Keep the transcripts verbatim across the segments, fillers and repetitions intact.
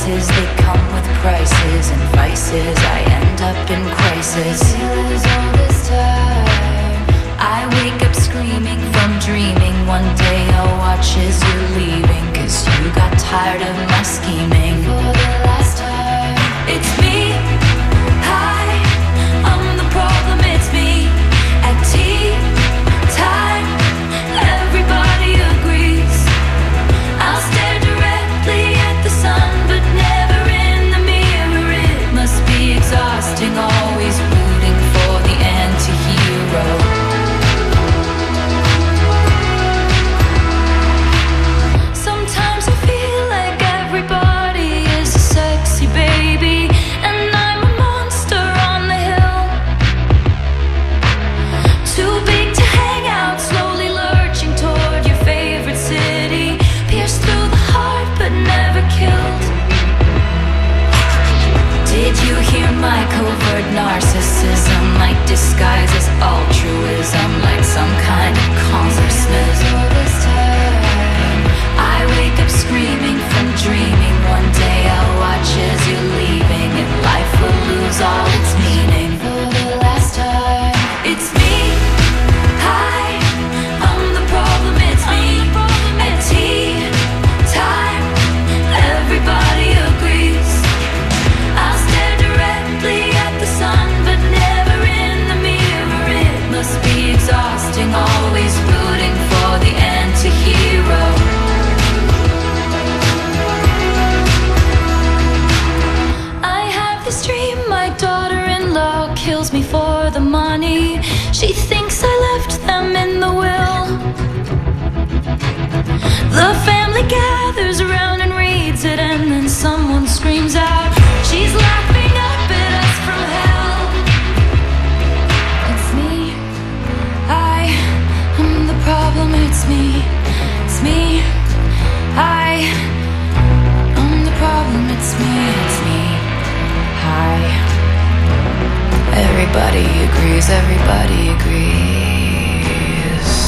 devices, they come with prices and vices. I end up in crisis. Feels all this time. I wake up screaming from dreaming. One day I'll watch as you're leaving, cause you got tired of my scheming. For the last time, it's me. Hi, I'm the problem, it's me. At tea time, everybody agrees. I'll stare directly at the sun, but never in the mirror. It must be exhausting, always rooting for the anti-hero. Sometimes I feel like everybody is a sexy baby, and I'm a monster on the hill. Too big to hang out, slowly lurching toward your favorite city. Pierced through the heart, but never killed. Did you hear my covert narcissism? Like disguise as altruism, like some kind of consciousness. All this time, I wake up screaming from dreaming. One day I'll watch as you're leaving, and life will lose all its meaning. For the last time, it's me. Hi, I'm the problem, it's me. At tea time, everybody agrees. I'll stare directly at the sun, but never in the mirror. It must be exhausting, always rooting for the anti-hero. I have this dream, my daughter-in-law kills me for the money. She thinks I left them in the will. The family gathers around and reads it, and then someone screams out, she's laughing up at us from hell. It's me. I am the problem, it's me. It's me. I am the problem, it's me. It's me. Hi. Everybody agrees, everybody agrees.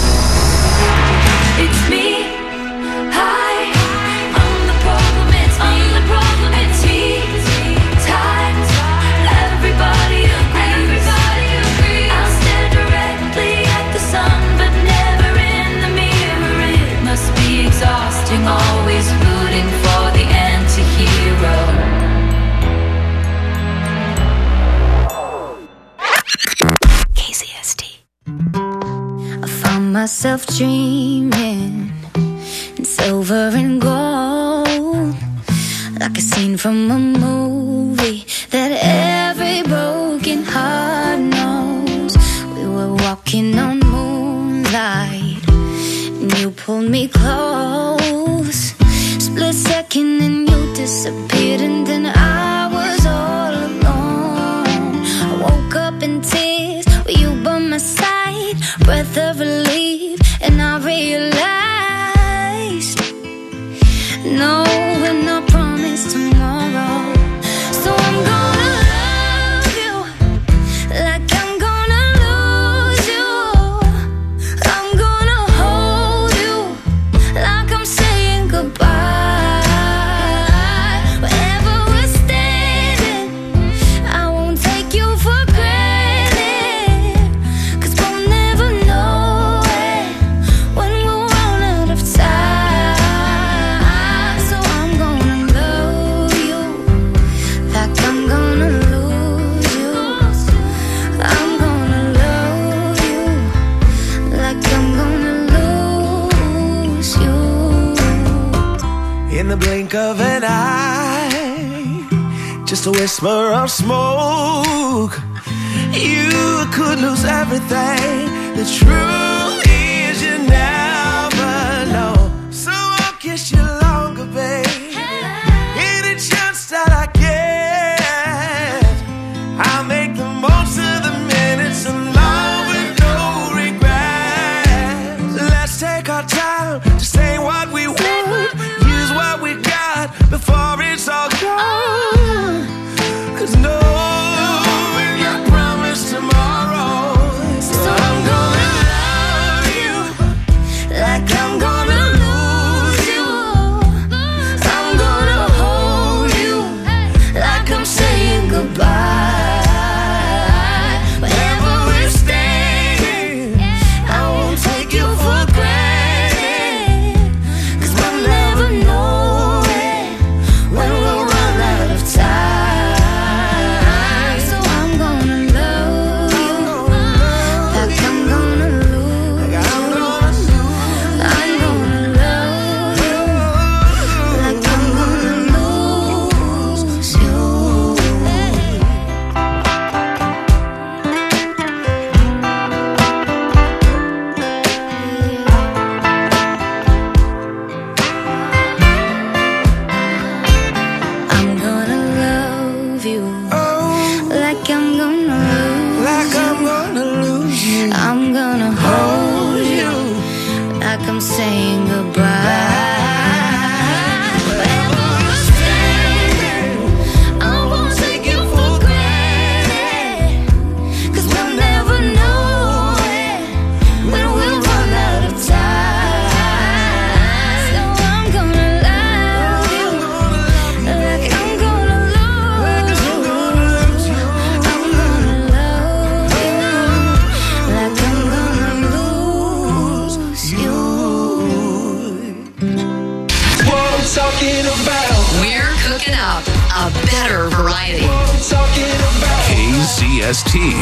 It's me. Hi, I'm the problem, it's me. I'm the problem, it's tea time. Everybody agrees. Everybody agrees. I'll stare directly at the sun, but never in the mirror. It must be exhausting, always rooting for the anti-hero. K Z S T. I found myself dreaming in silver and gold, like a scene from a movie that every broken heart knows. We were walking on moonlight, and you pulled me close. Split second and you disappeared, and then I was all alone. I woke up in tears with you by my side, breath of relief, and I realized, no, we're not promised tomorrow. So I'm gonna love you like I'm gonna lose you. I'm gonna hold you like I'm saying goodbye. Wherever we're standing, I won't take you for granted, cause we'll never know it when we'll run out of time. So I'm gonna love you like I'm gonna lose you. I'm gonna love you like I'm gonna lose you. In the blink of an eye, just a whisper of smoke, you could lose everything. The truth is you never know. So I'll kiss you longer, babe. Any chance that I get, I'll make the most of the minutes alone with no regrets. Let's take our time to say what we want, use what we got before it's all gone. Cause no, we're not promised tomorrow. So I'm gonna love you like I'm gonna lose you. I'm gonna hold saying goodbye. We're cooking up a better variety. K Z S T.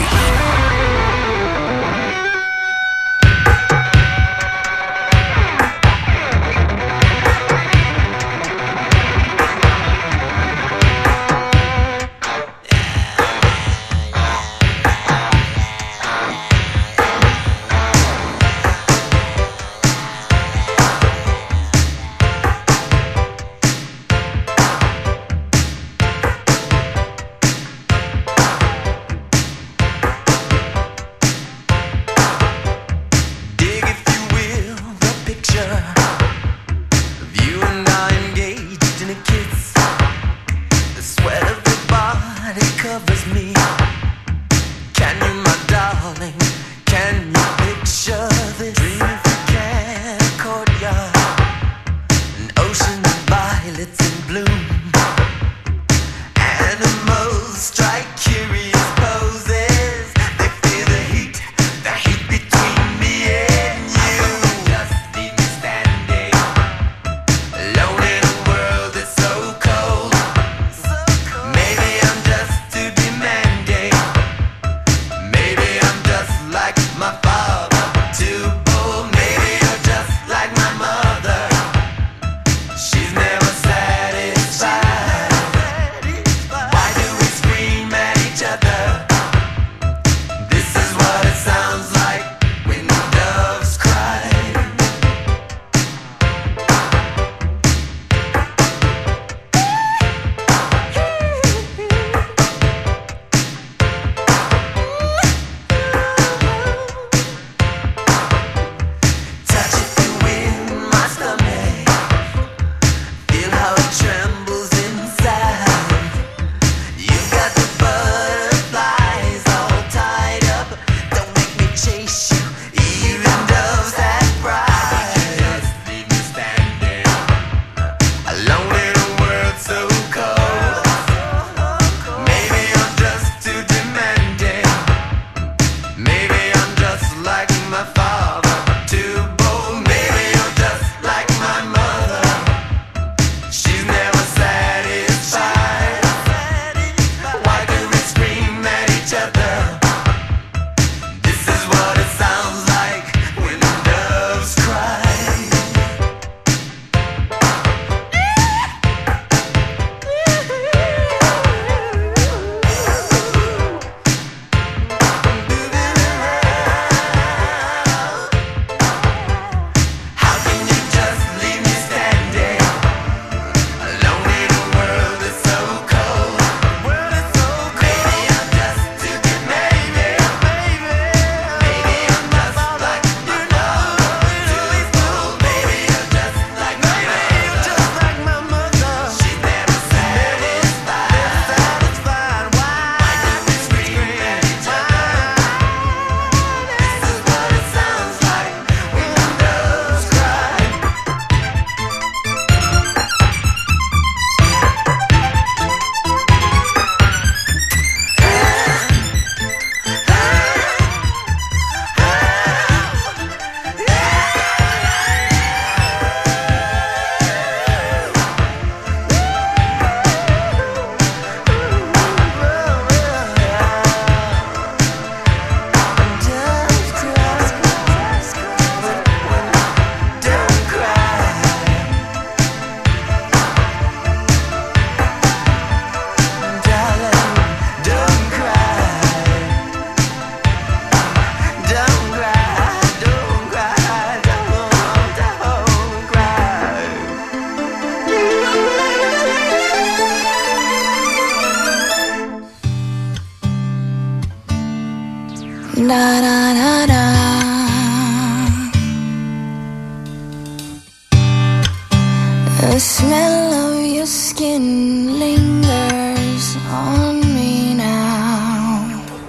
The smell of your skin lingers on me now.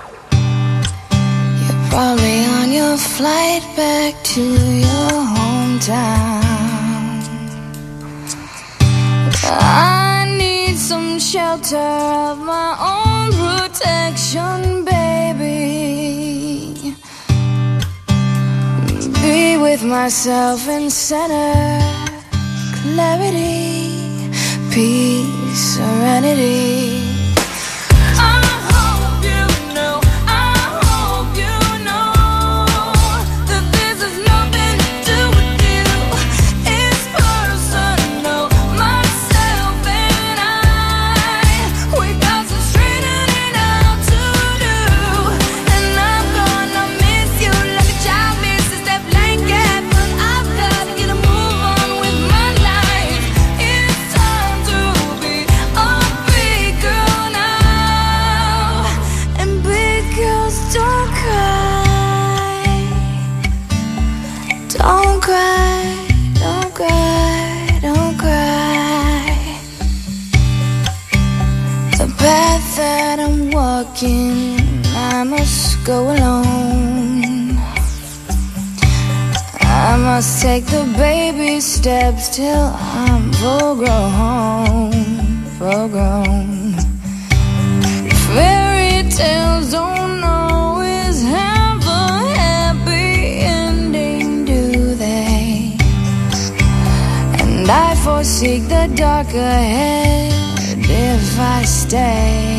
You're probably on your flight back to your hometown. I need some shelter of my own protection, baby. Be with myself and center clarity, peace, serenity. I must go alone. I must take the baby steps till I'm full grown, full grown. Fairy tales don't always have a happy ending, do they? And I foresee the dark ahead if I stay.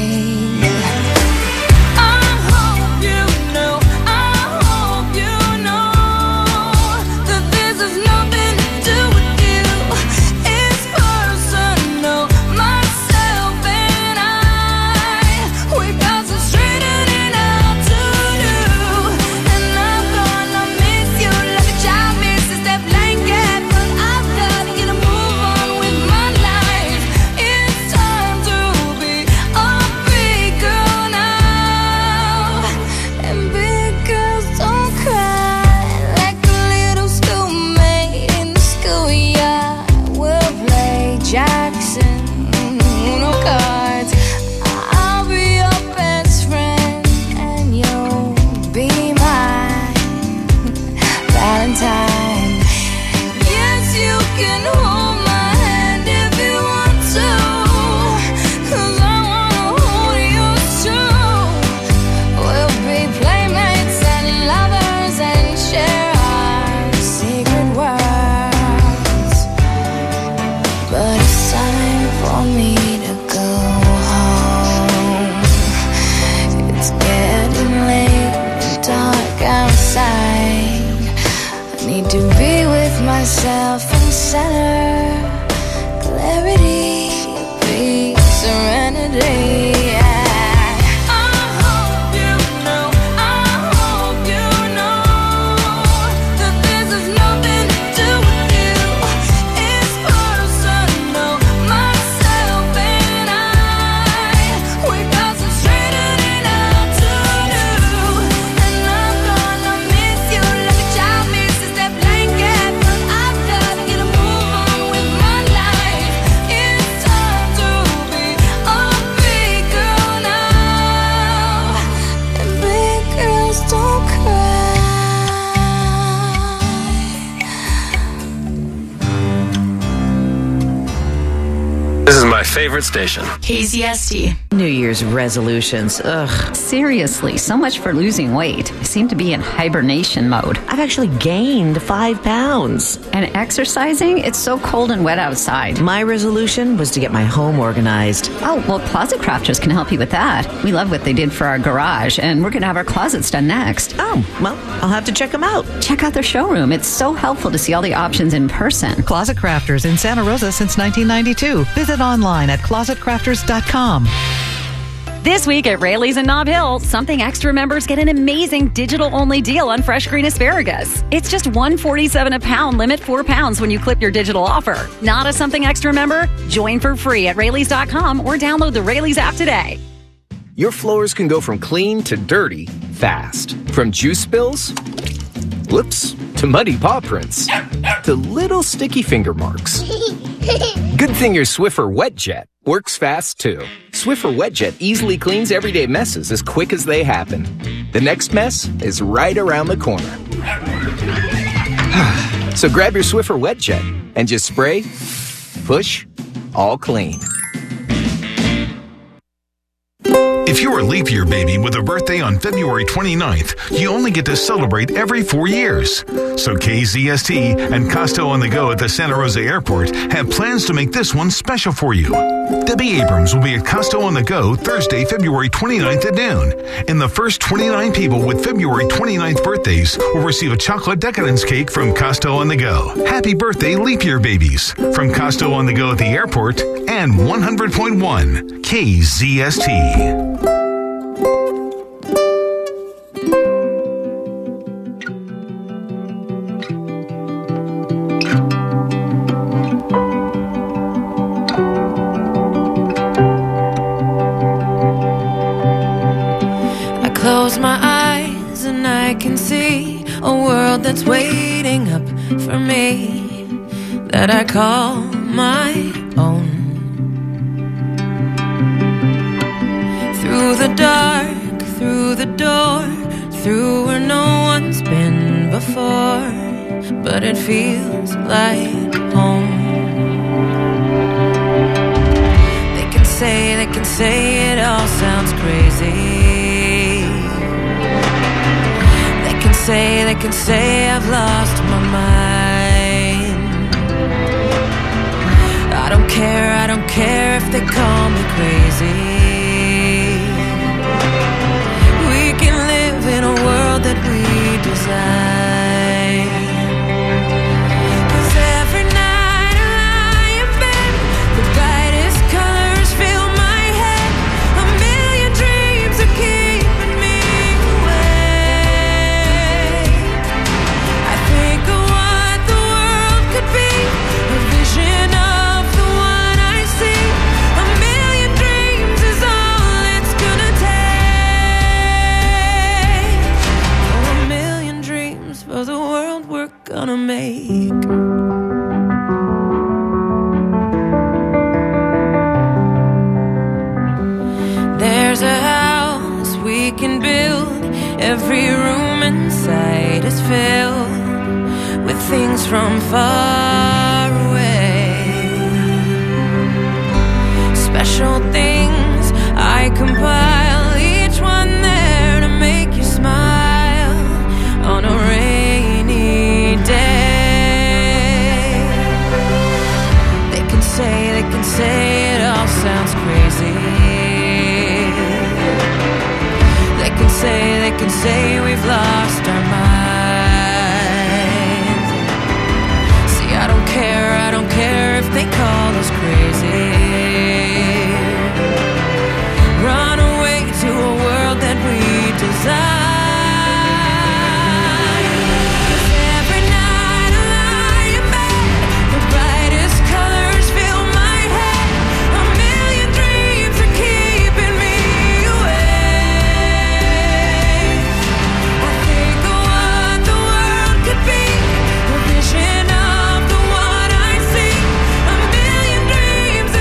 Myself and center clarity, peace, serenity. This is my favorite station. K Z S T. New Year's resolutions. Ugh. Seriously, so much for losing weight. I seem to be in hibernation mode. I've actually gained five pounds. And exercising? It's so cold and wet outside. My resolution was to get my home organized. Oh, well, Closet Crafters can help you with that. We love what they did for our garage, and we're going to have our closets done next. Oh, well, I'll have to check them out. Check out their showroom. It's so helpful to see all the options in person. Closet Crafters in Santa Rosa since nineteen ninety-two. Visit online at closet crafters dot com. This week at Raley's in Nob Hill, Something Extra members get an amazing digital-only deal on fresh green asparagus. It's just one dollar and forty-seven cents a pound, limit four pounds when you clip your digital offer. Not a Something Extra member? Join for free at Raley's dot com or download the Raley's app today. Your floors can go from clean to dirty fast. From juice spills whoops, to muddy paw prints, to little sticky finger marks. Good thing your Swiffer WetJet works fast, too. Swiffer WetJet easily cleans everyday messes as quick as they happen. The next mess is right around the corner. So grab your Swiffer WetJet and just spray, push, all clean. If you're a leap year baby with a birthday on February twenty-ninth, you only get to celebrate every four years. So K Z S T and Costo on the Go at the Santa Rosa Airport have plans to make this one special for you. Debbie Abrams will be at Costo on the Go Thursday, February twenty-ninth at noon. And the first twenty-nine people with February twenty-ninth birthdays will receive a chocolate decadence cake from Costo on the Go. Happy birthday, leap year babies. From Costo on the Go at the airport and one hundred point one K Z S T. Close my eyes and I can see a world that's waiting up for me, that I call my own. Through the dark, through the door, through where no one's been before, but it feels like home. They can say, they can say it all sounds crazy. Say, they can say I've lost my mind. I don't care, I don't care if they call me crazy. We can live in a world that we design. 'Cause every night I lie in bed, the brightest colors fill my head. A million dreams are keeping me awake. Gonna make. There's a house we can build. Every room inside is filled with things from far away. Special things I compile, each one there to make you smile on a rainy day. They can say, they can say it all sounds crazy. They can say, they can say we've lost our minds. See, I don't care, I don't care if they call us crazy. Run away to a world that we desire. Dreams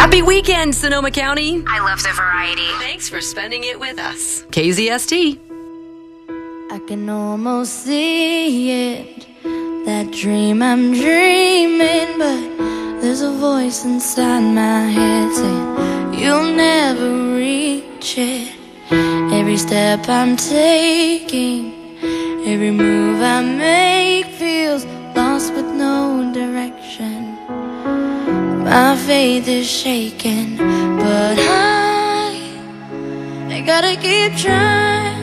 Happy weekend, Sonoma County. I love the variety. Thanks for spending it with us. K Z S T. I can almost see it, that dream I'm dreaming, but there's a voice inside my head saying you'll never reach it. Every step I'm taking, every move I make feels lost with no direction. My faith is shaken, but I, I gotta keep trying.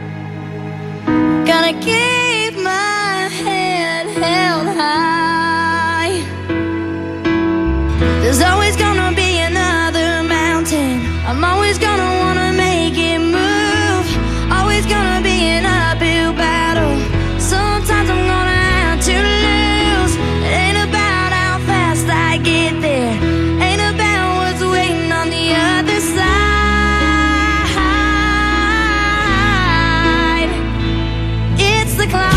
Gotta keep my head held high. There's always gonna be another mountain. I'm always gonna wanna make it move. Always gonna be an uphill battle. Sometimes I'm gonna have to lose. It ain't about how fast I get there. Ain't about what's waiting on the other side. It's the climb.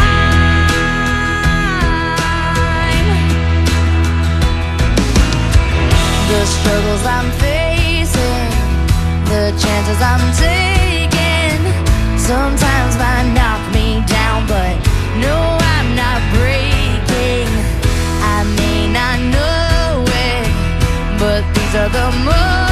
The struggles I'm facing, the chances I'm taking, sometimes might knock me down, but no, I'm not breaking. I may not know it, but these are the moments